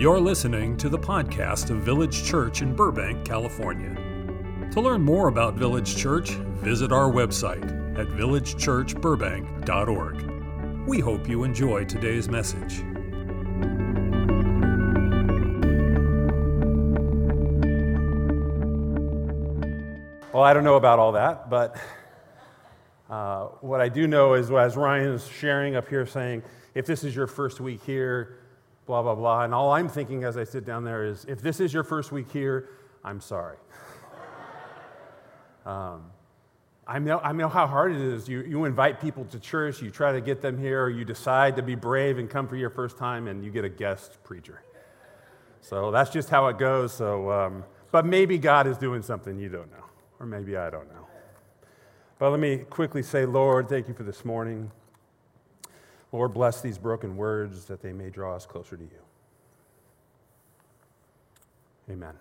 You're listening to the podcast of Village Church in Burbank, California. To learn more about Village Church, visit our website at villagechurchburbank.org. We hope you enjoy today's message. Well, I don't know about all that, but what I do know is, as Ryan is sharing up here saying, if this is your first week here, blah, blah, blah, and all I'm thinking as I sit down there is, if this is your first week here, I'm sorry. I know how hard it is. You invite people to church, you try to get them here, or you decide to be brave and come for your first time, and you get a guest preacher. So that's just how it goes. So, but maybe God is doing something you don't know. Or maybe I don't know. But let me quickly say, Lord, thank you for this morning. Lord, bless these broken words that they may draw us closer to you. Amen.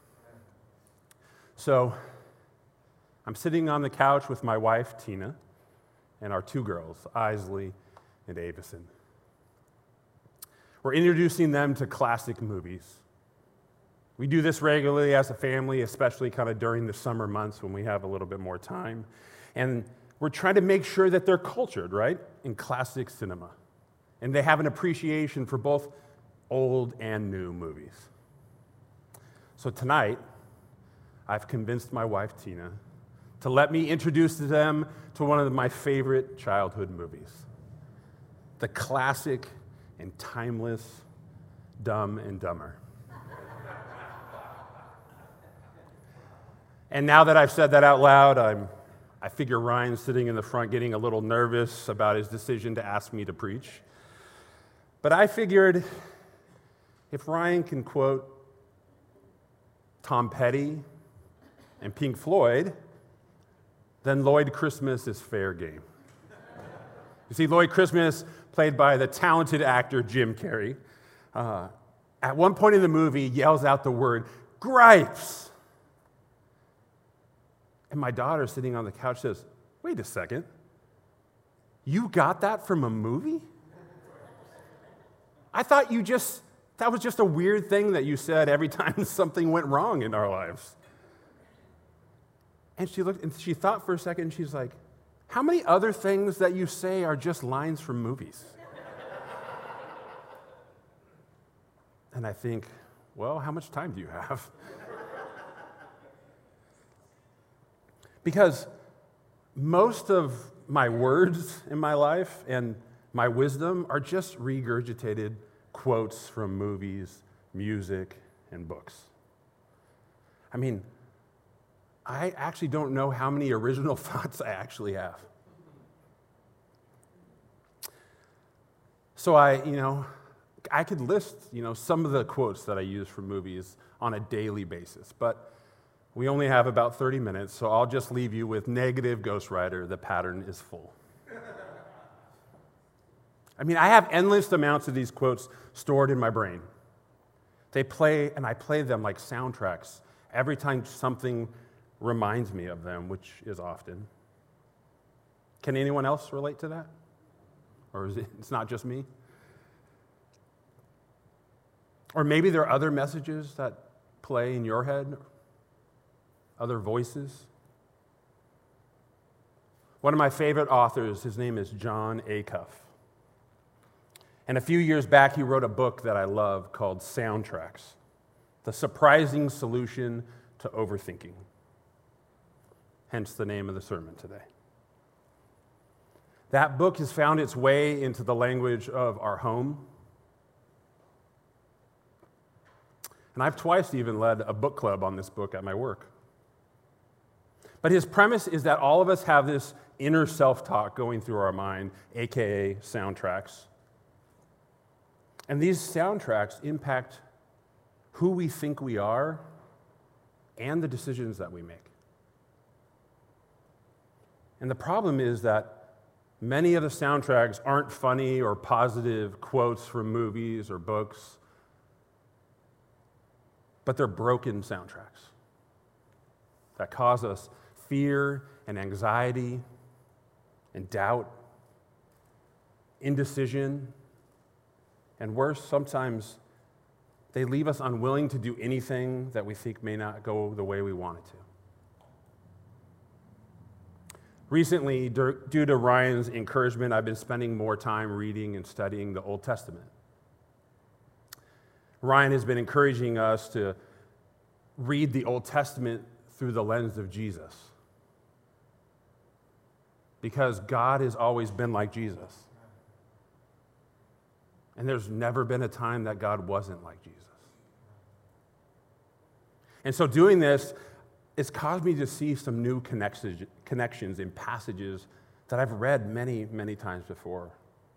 So, I'm sitting on the couch with my wife, Tina, and our two girls, Isley and Avison. We're introducing them to classic movies. We do this regularly as a family, especially kind of during the summer months when we have a little bit more time. And we're trying to make sure that they're cultured, right, in classic cinema. And they have an appreciation for both old and new movies. So tonight, I've convinced my wife, Tina, to let me introduce them to one of my favorite childhood movies, the classic and timeless Dumb and Dumber. And now that I've said that out loud, I figure Ryan's sitting in the front getting a little nervous about his decision to ask me to preach. But I figured if Ryan can quote Tom Petty and Pink Floyd, then Lloyd Christmas is fair game. You see, Lloyd Christmas, played by the talented actor Jim Carrey, at one point in the movie yells out the word, "Gripes!" And my daughter sitting on the couch says, "Wait a second, you got that from a movie? I thought that was just a weird thing that you said every time something went wrong in our lives." And she looked and she thought for a second, and she's like, "How many other things that you say are just lines from movies?" And I think, well, how much time do you have? Because most of my words in my life and my wisdom are just regurgitated quotes from movies, music, and books. I mean, I actually don't know how many original thoughts I actually have. So I could list, some of the quotes that I use from movies on a daily basis, but we only have about 30 minutes, so I'll just leave you with negative Ghost Rider, the pattern is full. I mean, I have endless amounts of these quotes stored in my brain. They play, and I play them like soundtracks every time something reminds me of them, which is often. Can anyone else relate to that? Or is it's not just me? Or maybe there are other messages that play in your head, other voices. One of my favorite authors, his name is Jon Acuff. And a few years back, he wrote a book that I love called Soundtracks, The Surprising Solution to Overthinking. Hence the name of the sermon today. That book has found its way into the language of our home. And I've twice even led a book club on this book at my work. But his premise is that all of us have this inner self-talk going through our mind, aka soundtracks. And these soundtracks impact who we think we are and the decisions that we make. And the problem is that many of the soundtracks aren't funny or positive quotes from movies or books, but they're broken soundtracks that cause us fear and anxiety and doubt, indecision, and worse, sometimes they leave us unwilling to do anything that we think may not go the way we want it to. Recently, due to Ryan's encouragement, I've been spending more time reading and studying the Old Testament. Ryan has been encouraging us to read the Old Testament through the lens of Jesus, because God has always been like Jesus. And there's never been a time that God wasn't like Jesus. And so doing this, it's caused me to see some new connections in passages that I've read many, many times before.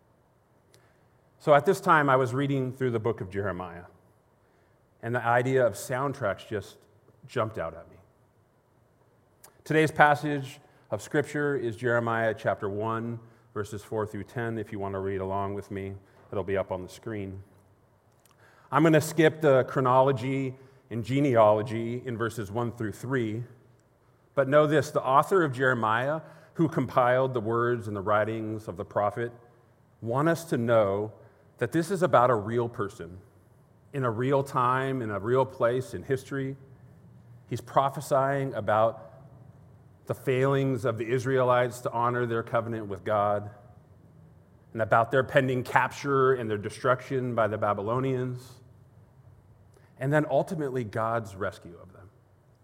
So at this time, I was reading through the book of Jeremiah, and the idea of soundtracks just jumped out at me. Today's passage of Scripture is Jeremiah chapter 1, verses 4 through 10. If you want to read along with me, it'll be up on the screen. I'm going to skip the chronology and genealogy in verses 1 through 3. But know this, the author of Jeremiah, who compiled the words and the writings of the prophet, want us to know that this is about a real person, in a real time, in a real place in history. He's prophesying about the failings of the Israelites to honor their covenant with God, and about their pending capture and their destruction by the Babylonians, and then ultimately God's rescue of them.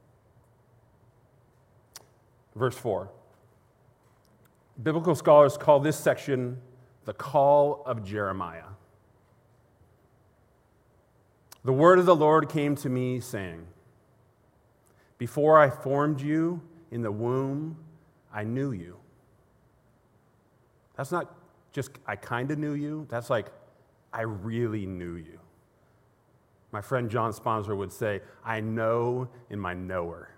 Verse 4. Biblical scholars call this section the call of Jeremiah. The word of the Lord came to me, saying, "Before I formed you in the womb, I knew you." That's not just, I kind of knew you. That's like, I really knew you. My friend John Sponsor would say, I know in my knower.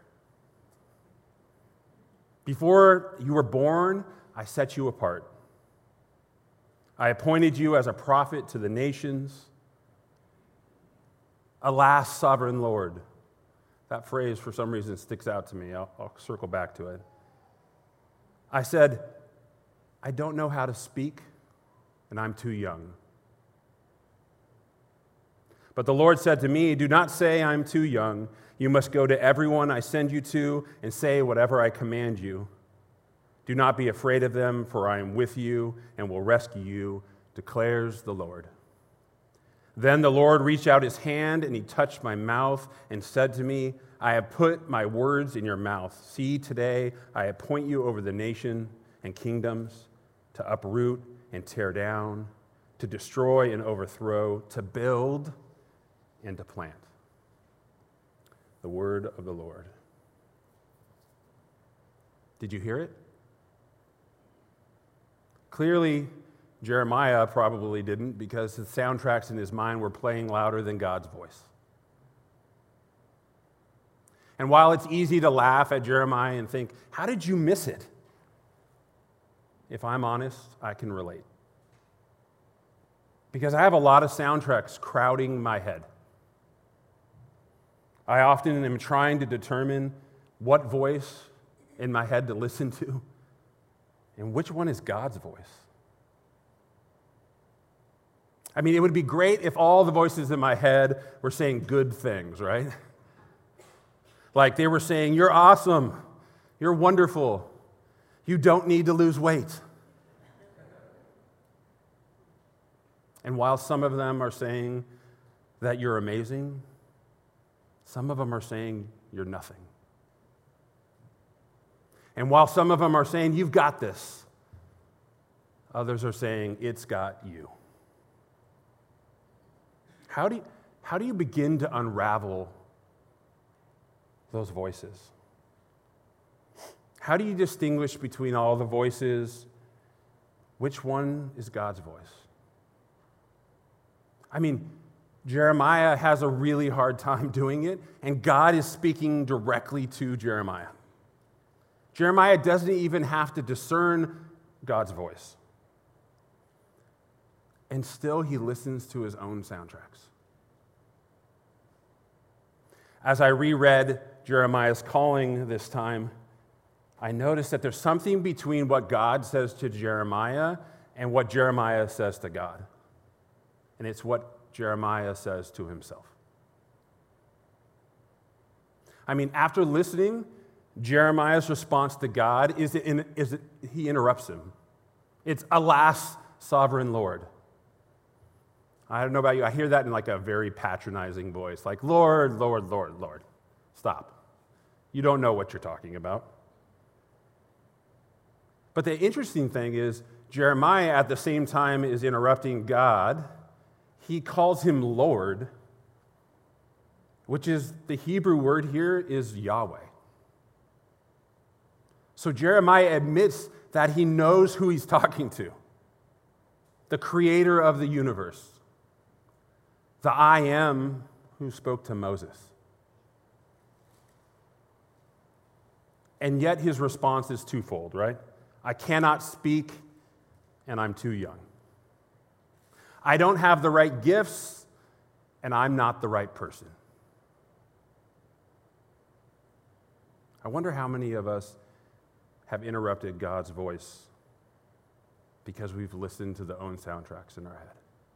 Before you were born, I set you apart. I appointed you as a prophet to the nations. Alas, sovereign Lord. That phrase, for some reason, sticks out to me. I'll circle back to it. I said, I don't know how to speak, and I'm too young. But the Lord said to me, do not say I'm too young. You must go to everyone I send you to and say whatever I command you. Do not be afraid of them, for I am with you and will rescue you, declares the Lord. Then the Lord reached out his hand and he touched my mouth and said to me, I have put my words in your mouth. See, today I appoint you over the nation and kingdoms to uproot and tear down, to destroy and overthrow, to build and to plant. The word of the Lord. Did you hear it? Clearly, Jeremiah probably didn't, because the soundtracks in his mind were playing louder than God's voice. And while it's easy to laugh at Jeremiah and think, how did you miss it? If I'm honest, I can relate. Because I have a lot of soundtracks crowding my head. I often am trying to determine what voice in my head to listen to and which one is God's voice. I mean, it would be great if all the voices in my head were saying good things, right? Like they were saying, you're awesome, you're wonderful, you don't need to lose weight. And while some of them are saying that you're amazing, some of them are saying you're nothing. And while some of them are saying you've got this, others are saying it's got you. How do you begin to unravel those voices? How do you distinguish between all the voices? Which one is God's voice? I mean, Jeremiah has a really hard time doing it, and God is speaking directly to Jeremiah. Jeremiah doesn't even have to discern God's voice. And still, he listens to his own soundtracks. As I reread Jeremiah's calling this time, I noticed that there's something between what God says to Jeremiah and what Jeremiah says to God. And it's what Jeremiah says to himself. I mean, after listening, Jeremiah's response to God is he interrupts him. It's, "Alas, sovereign Lord." I don't know about you, I hear that in like a very patronizing voice, like, "Lord, Lord, Lord, Lord." Stop. You don't know what you're talking about. But the interesting thing is, Jeremiah at the same time is interrupting God. He calls him Lord, which is the Hebrew word here is Yahweh. So Jeremiah admits that he knows who he's talking to, the creator of the universe, the I Am who spoke to Moses. And yet his response is twofold, right? I cannot speak, and I'm too young. I don't have the right gifts, and I'm not the right person. I wonder how many of us have interrupted God's voice because we've listened to the own soundtracks in our head.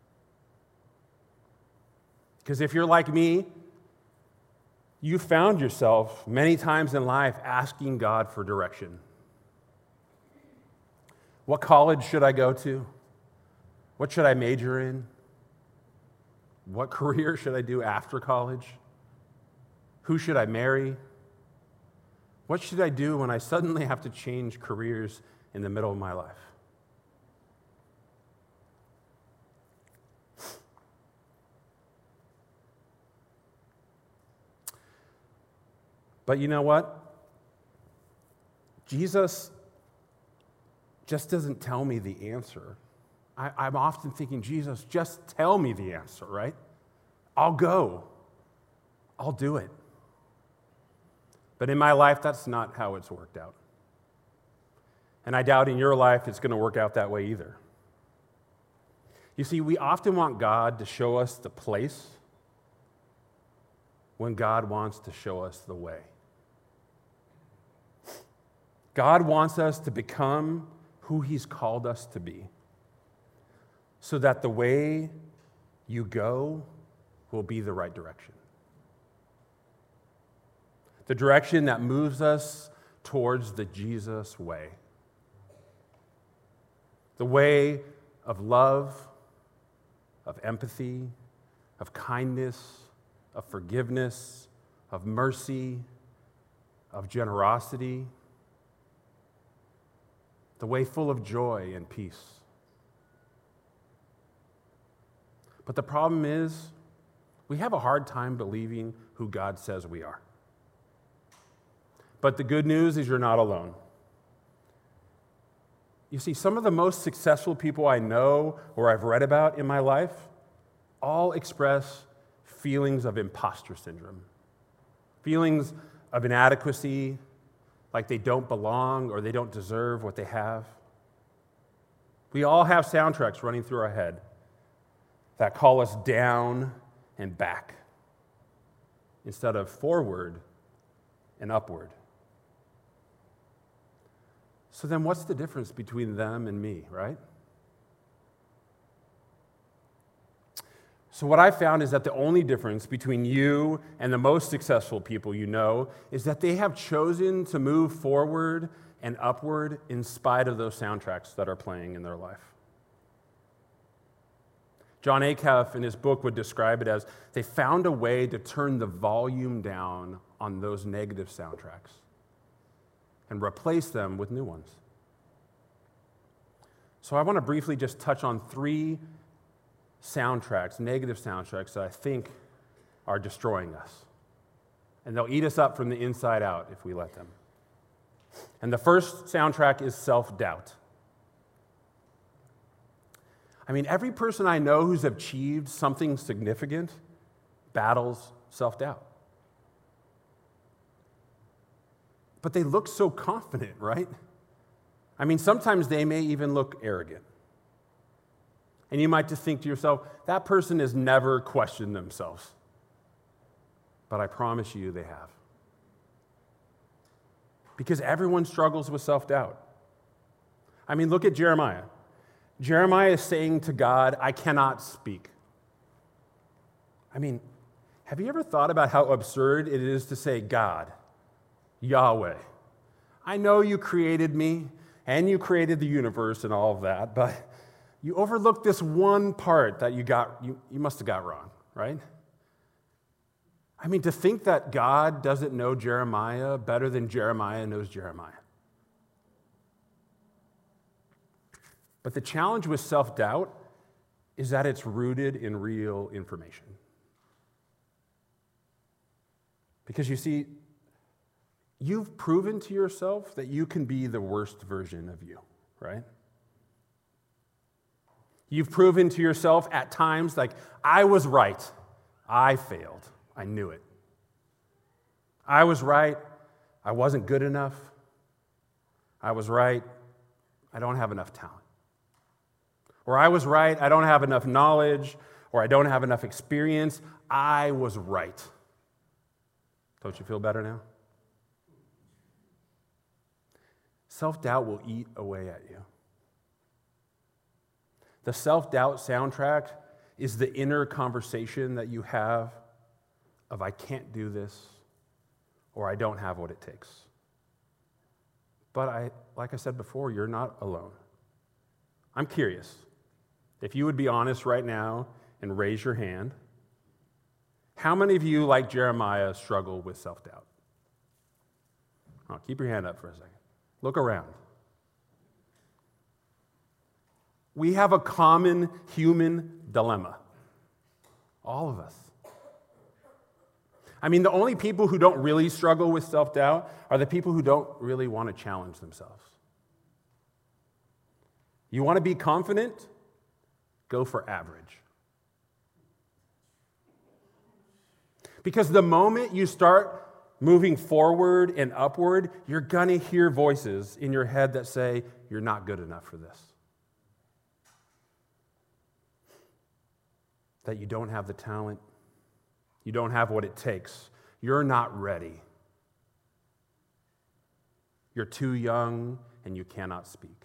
Because if you're like me, you found yourself many times in life asking God for direction. What college should I go to? What should I major in? What career should I do after college? Who should I marry? What should I do when I suddenly have to change careers in the middle of my life? But you know what? Jesus just doesn't tell me the answer. I'm often thinking, Jesus, just tell me the answer, right? I'll go. I'll do it. But in my life, that's not how it's worked out. And I doubt in your life it's going to work out that way either. You see, we often want God to show us the place when God wants to show us the way. God wants us to become who He's called us to be, so that the way you go will be the right direction. The direction that moves us towards the Jesus way. The way of love, of empathy, of kindness, of forgiveness, of mercy, of generosity. The way full of joy and peace. But the problem is, we have a hard time believing who God says we are. But the good news is you're not alone. You see, some of the most successful people I know or I've read about in my life all express feelings of imposter syndrome, feelings of inadequacy, like they don't belong or they don't deserve what they have. We all have soundtracks running through our head that call us down and back instead of forward and upward. So then what's the difference between them and me, right? So what I found is that the only difference between you and the most successful people you know is that they have chosen to move forward and upward in spite of those soundtracks that are playing in their life. John Acuff in his book would describe it as they found a way to turn the volume down on those negative soundtracks and replace them with new ones. So I want to briefly just touch on 3 soundtracks, negative soundtracks that I think are destroying us. And they'll eat us up from the inside out if we let them. And the first soundtrack is self-doubt. I mean, every person I know who's achieved something significant battles self-doubt. But they look so confident, right? I mean, sometimes they may even look arrogant. And you might just think to yourself, that person has never questioned themselves. But I promise you they have. Because everyone struggles with self-doubt. I mean, look at Jeremiah. Jeremiah is saying to God, I cannot speak. I mean, Have you ever thought about how absurd it is to say God, Yahweh? I know you created me and you created the universe and all of that, but you overlooked this one part that you must have got wrong, right? I mean, to think that God doesn't know Jeremiah better than Jeremiah knows Jeremiah. But the challenge with self-doubt is that it's rooted in real information. Because you see, you've proven to yourself that you can be the worst version of you, right? You've proven to yourself at times, like, I was right, I failed, I knew it. I was right, I wasn't good enough. I was right, I don't have enough talent. Or I was right, I don't have enough knowledge, or I don't have enough experience. I was right. Don't you feel better now? Self-doubt will eat away at you. The self-doubt soundtrack is the inner conversation that you have of I can't do this, or I don't have what it takes. But like I said before, you're not alone. I'm curious, if you would be honest right now and raise your hand, how many of you, like Jeremiah, struggle with self-doubt? Oh, keep your hand up for a second. Look around. We have a common human dilemma. All of us. I mean, the only people who don't really struggle with self-doubt are the people who don't really want to challenge themselves. You want to be confident? Go for average. Because the moment you start moving forward and upward, you're going to hear voices in your head that say, you're not good enough for this. That you don't have the talent. You don't have what it takes. You're not ready. You're too young and you cannot speak.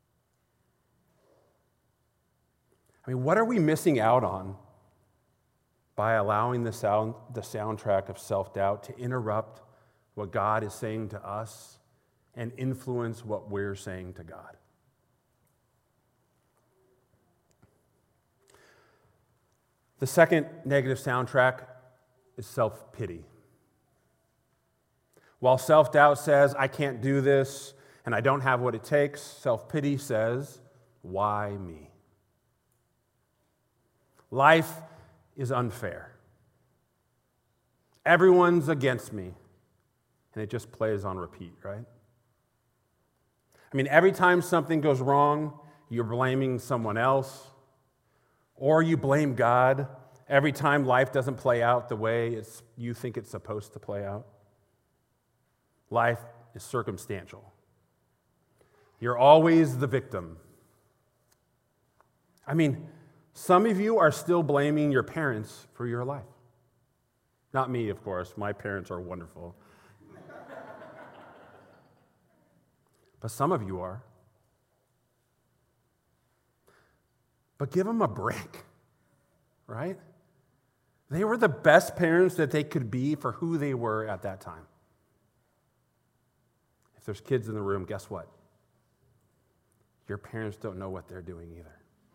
I mean, what are we missing out on by allowing the soundtrack of self-doubt to interrupt what God is saying to us and influence what we're saying to God? The second negative soundtrack is self-pity. While self-doubt says, I can't do this and I don't have what it takes, self-pity says, why me? Life is unfair. Everyone's against me. And it just plays on repeat, right? I mean, every time something goes wrong, you're blaming someone else, or you blame God every time life doesn't play out the way you think it's supposed to play out. Life is circumstantial. You're always the victim. I mean, some of you are still blaming your parents for your life. Not me, of course. My parents are wonderful. But some of you are. But give them a break, right? They were the best parents that they could be for who they were at that time. If there's kids in the room, guess what? Your parents don't know what they're doing either.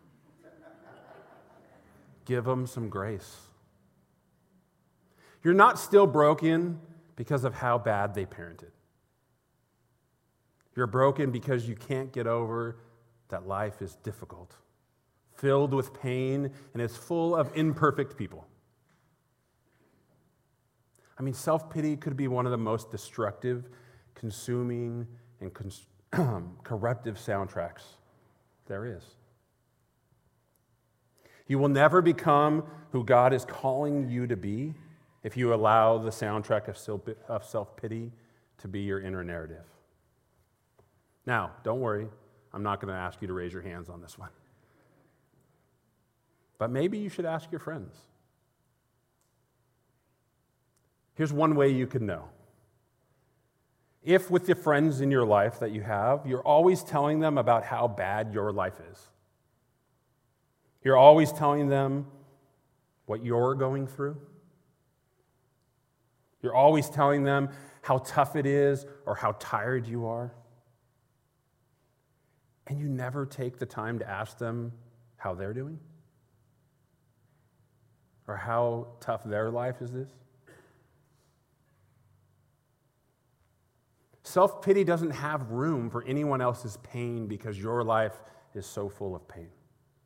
Give them some grace. You're not still broken because of how bad they parented. You're broken because you can't get over that life is difficult, filled with pain, and is full of imperfect people. I mean, self-pity could be one of the most destructive, consuming, and corruptive soundtracks there is. You will never become who God is calling you to be if you allow the soundtrack of self-pity to be your inner narrative. Now, don't worry, I'm not going to ask you to raise your hands on this one. But maybe you should ask your friends. Here's one way you can know. If with the friends in your life that you have, you're always telling them about how bad your life is. You're always telling them what you're going through. You're always telling them how tough it is or how tired you are. And you never take the time to ask them how they're doing or how tough their life is this. Self-pity doesn't have room for anyone else's pain because your life is so full of pain.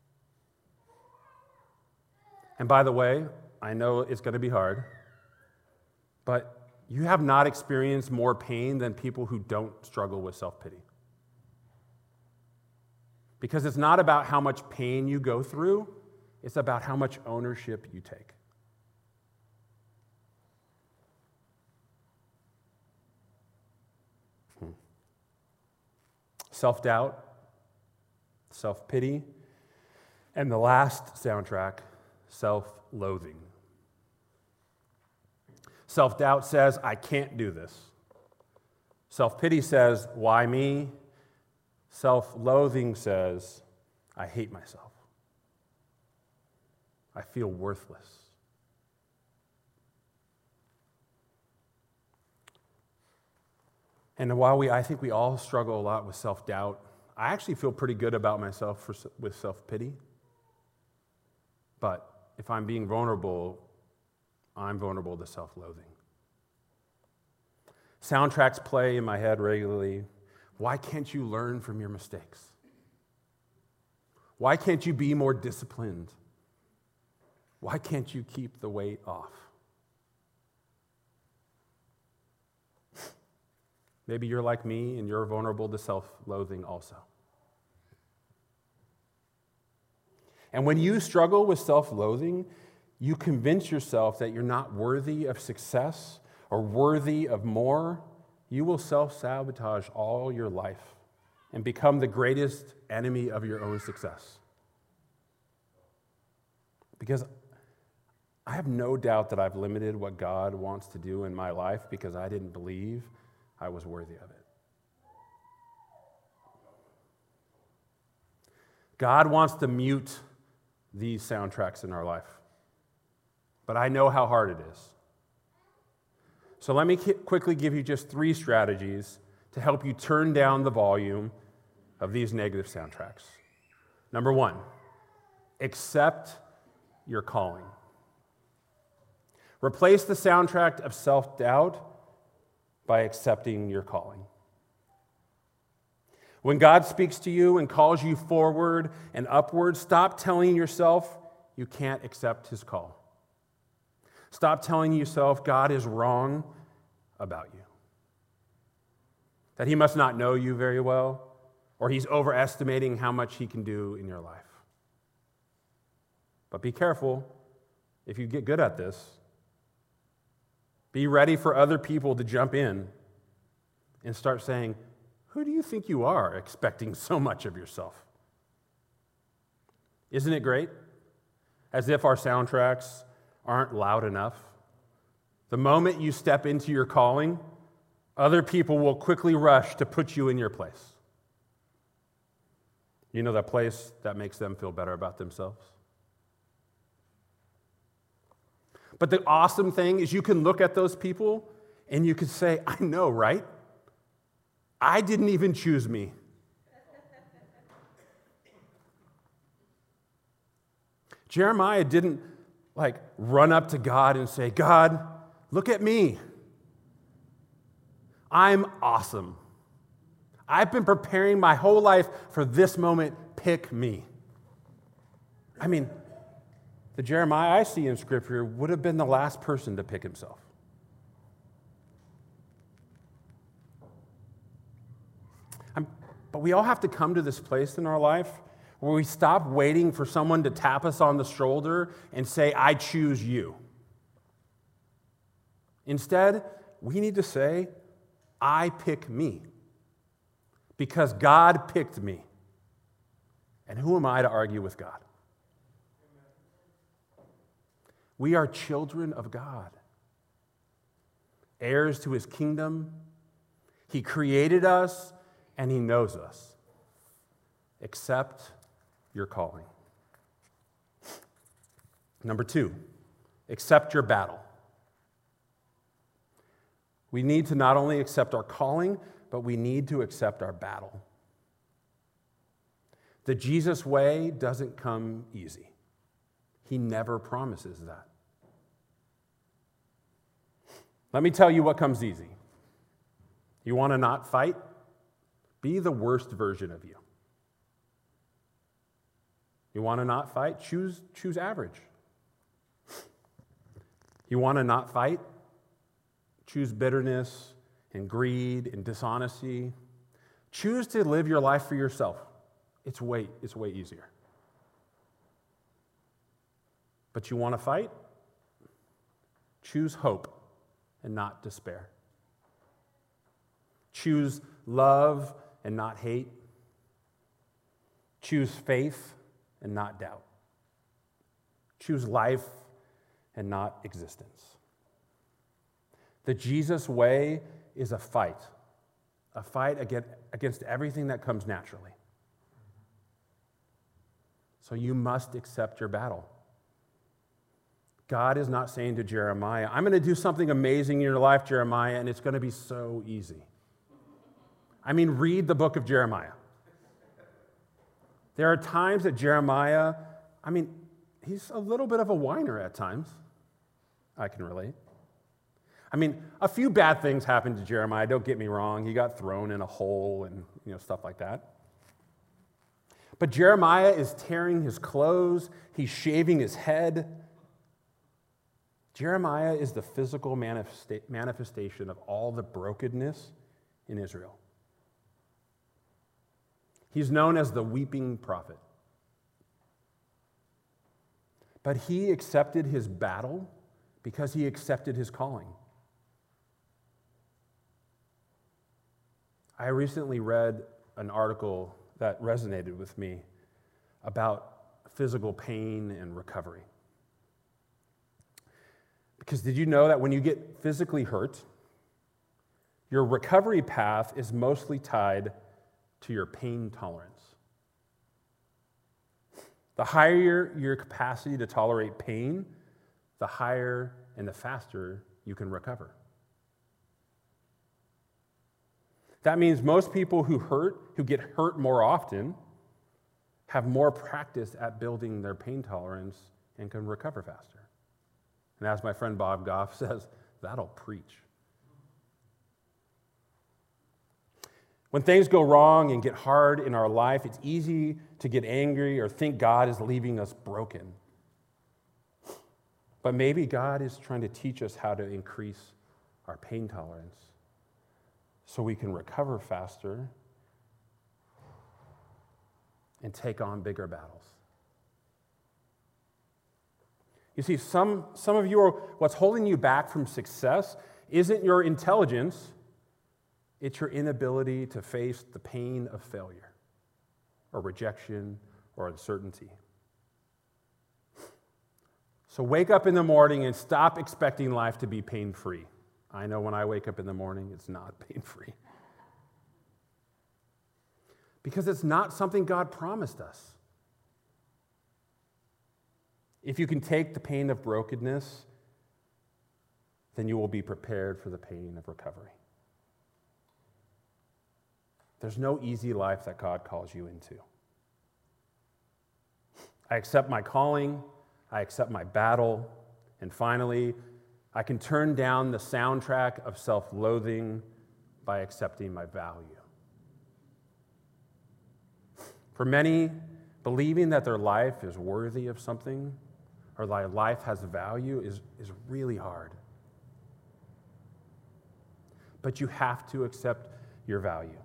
And by the way, I know it's going to be hard, but you have not experienced more pain than people who don't struggle with self-pity. Because it's not about how much pain you go through, it's about how much ownership you take. Self-doubt, self-pity, and the last soundtrack, self-loathing. Self-doubt says, I can't do this. Self-pity says, why me? Self-loathing says, I hate myself. I feel worthless. And while I think we all struggle a lot with self-doubt, I actually feel pretty good about myself with self-pity. But if I'm being vulnerable, I'm vulnerable to self-loathing. Soundtracks play in my head regularly. Why can't you learn from your mistakes? Why can't you be more disciplined? Why can't you keep the weight off? Maybe you're like me and you're vulnerable to self-loathing also. And when you struggle with self-loathing, you convince yourself that you're not worthy of success or worthy of more. You will self-sabotage all your life and become the greatest enemy of your own success. Because I have no doubt that I've limited what God wants to do in my life because I didn't believe I was worthy of it. God wants to mute these soundtracks in our life, but I know how hard it is. So let me quickly give you just 3 strategies to help you turn down the volume of these negative soundtracks. Number 1, accept your calling. Replace the soundtrack of self-doubt by accepting your calling. When God speaks to you and calls you forward and upward, stop telling yourself you can't accept his call. Stop telling yourself God is wrong about you, that he must not know you very well, or he's overestimating how much he can do in your life. But be careful if you get good at this. Be ready for other people to jump in and start saying, who do you think you are, expecting so much of yourself? Isn't it great? As if our soundtracks aren't loud enough. The moment you step into your calling, other people will quickly rush to put you in your place. You know that place that makes them feel better about themselves? But the awesome thing is you can look at those people and you can say, I know, right? I didn't even choose me. Jeremiah didn't run up to God and say, God, look at me. I'm awesome. I've been preparing my whole life for this moment. Pick me. I mean, the Jeremiah I see in Scripture would have been the last person to pick himself. But we all have to come to this place in our life where we stop waiting for someone to tap us on the shoulder and say, I choose you. Instead, we need to say, I pick me. Because God picked me. And who am I to argue with God? We are children of God, heirs to his kingdom. He created us and he knows us. Accept your calling. Number 2, accept your battle. We need to not only accept our calling, but we need to accept our battle. The Jesus way doesn't come easy. He never promises that. Let me tell you what comes easy. You want to not fight? Be the worst version of you. You want to not fight? Choose average. You want to not fight? Choose bitterness and greed and dishonesty. Choose to live your life for yourself. It's way easier. But you want to fight? Choose hope and not despair. Choose love and not hate. Choose faith and not doubt. Choose life and not existence. The Jesus way is a fight against everything that comes naturally. So you must accept your battle. God is not saying to Jeremiah, I'm going to do something amazing in your life, Jeremiah, and it's going to be so easy. I mean, read the book of Jeremiah. There are times that Jeremiah, he's a little bit of a whiner at times. I can relate. A few bad things happened to Jeremiah, don't get me wrong. He got thrown in a hole and stuff like that. But Jeremiah is tearing his clothes. He's shaving his head. Jeremiah is the physical manifestation of all the brokenness in Israel. He's known as the weeping prophet. But he accepted his battle because he accepted his calling. I recently read an article that resonated with me about physical pain and recovery. Because did you know that when you get physically hurt, your recovery path is mostly tied to your pain tolerance? The higher your capacity to tolerate pain, the higher and the faster you can recover. That means most people who get hurt more often, have more practice at building their pain tolerance and can recover faster. And as my friend Bob Goff says, that'll preach. When things go wrong and get hard in our life, it's easy to get angry or think God is leaving us broken. But maybe God is trying to teach us how to increase our pain tolerance so we can recover faster and take on bigger battles. You see, some of you are, what's holding you back from success isn't your intelligence, it's your inability to face the pain of failure or rejection or uncertainty. So wake up in the morning and stop expecting life to be pain-free. I know when I wake up in the morning, it's not pain-free. Because it's not something God promised us. If you can take the pain of brokenness, then you will be prepared for the pain of recovery. There's no easy life that God calls you into. I accept my calling, I accept my battle, and finally, I can turn down the soundtrack of self-loathing by accepting my value. For many, believing that their life is worthy of something or their life has value is really hard. But you have to accept your value.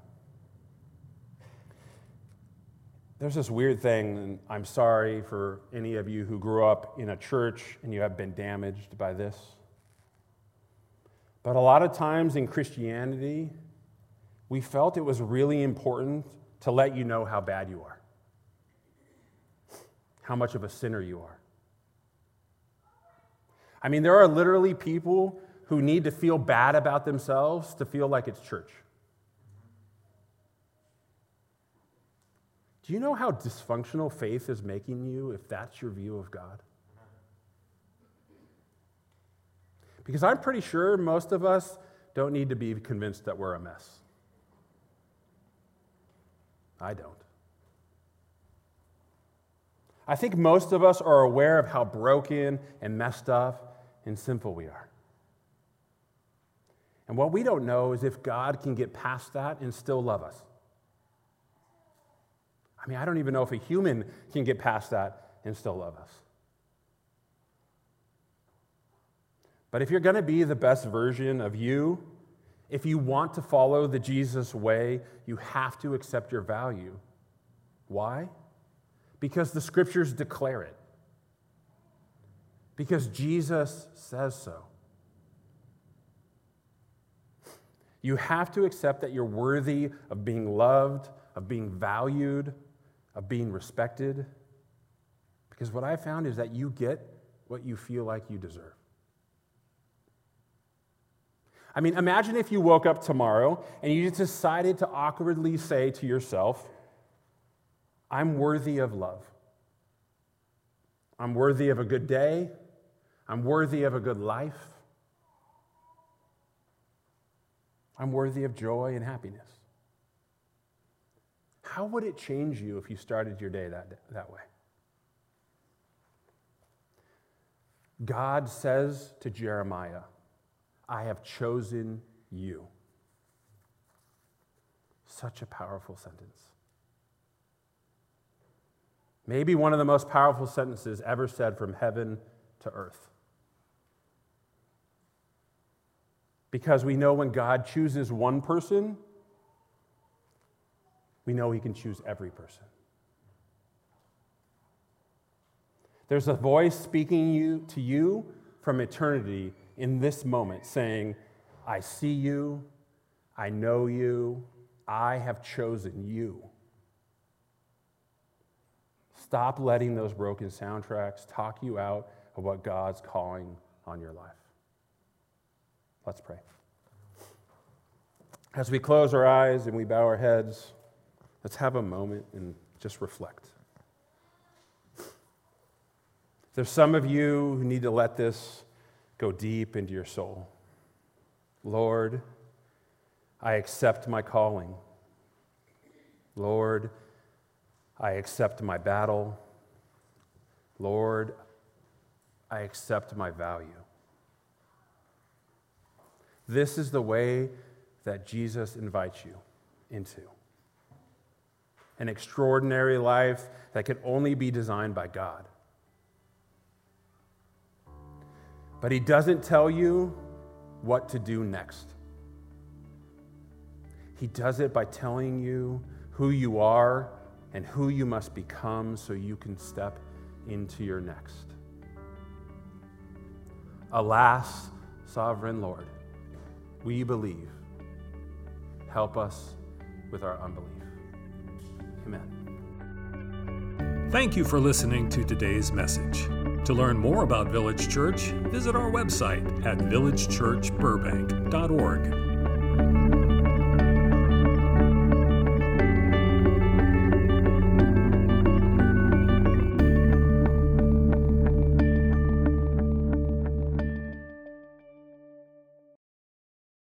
There's this weird thing, and I'm sorry for any of you who grew up in a church and you have been damaged by this. But a lot of times in Christianity, we felt it was really important to let you know how bad you are, how much of a sinner you are. There are literally people who need to feel bad about themselves to feel like it's church. Do you know how dysfunctional faith is making you if that's your view of God? Because I'm pretty sure most of us don't need to be convinced that we're a mess. I don't. I think most of us are aware of how broken and messed up and sinful we are. And what we don't know is if God can get past that and still love us. I mean, I don't even know if a human can get past that and still love us. But if you're going to be the best version of you, if you want to follow the Jesus way, you have to accept your value. Why? Because the scriptures declare it. Because Jesus says so. You have to accept that you're worthy of being loved, of being valued, of being respected. Because what I found is that you get what you feel like you deserve. I mean, imagine if you woke up tomorrow and you just decided to awkwardly say to yourself, I'm worthy of love. I'm worthy of a good day. I'm worthy of a good life. I'm worthy of joy and happiness. How would it change you if you started your day that way? God says to Jeremiah, I have chosen you. Such a powerful sentence. Maybe one of the most powerful sentences ever said from heaven to earth. Because we know when God chooses one person, we know he can choose every person. There's a voice speaking to you from eternity in this moment, saying, I see you, I know you, I have chosen you. Stop letting those broken soundtracks talk you out of what God's calling on your life. Let's pray. As we close our eyes and we bow our heads, let's have a moment and just reflect. There's some of you who need to let this go deep into your soul. Lord, I accept my calling. Lord, I accept my battle. Lord, I accept my value. This is the way that Jesus invites you into. An extraordinary life that can only be designed by God. But he doesn't tell you what to do next. He does it by telling you who you are and who you must become so you can step into your next. Alas, sovereign Lord, we believe. Help us with our unbelief. Amen. Thank you for listening to today's message. To learn more about Village Church, visit our website at villagechurchburbank.org.